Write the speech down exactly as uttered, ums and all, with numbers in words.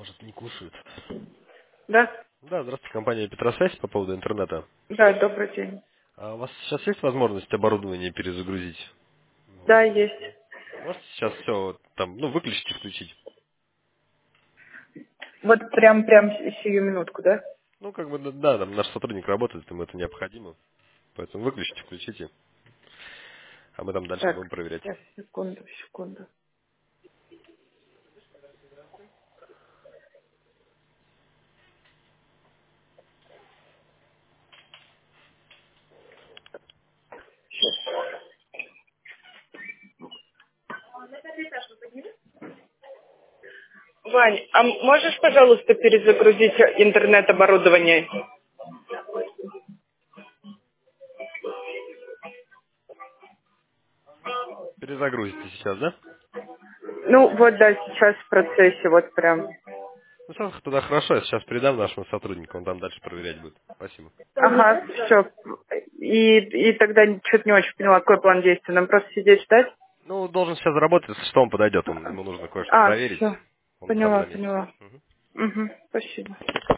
Может, не кушают. Да, Да, здравствуйте, компания Петросвязь по поводу интернета. да, добрый день. А у вас сейчас есть возможность оборудование перезагрузить? Да, есть. Можете сейчас все там, ну, выключить и включить? Вот прям, прям сию минутку, да? Ну, как бы, да, да, там наш сотрудник работает, ему это необходимо. Поэтому выключите, включите, а мы там дальше Так, будем проверять. сейчас, секунду, секунду. Вань, а можешь, пожалуйста, перезагрузить интернет-оборудование? Перезагрузите сейчас, да? Ну, вот, да, сейчас в процессе, вот прям. Ну, все, тогда хорошо, я сейчас передам нашему сотруднику, он там дальше проверять будет. Спасибо. Ага, все. И, и тогда что-то не очень поняла, какой план действий. Нам просто сидеть ждать? Ну, должен сейчас заработать, если что он подойдет, он, ему нужно кое-что А, проверить, все. он сам Поняла, на месте. поняла. Мгм. Угу, спасибо.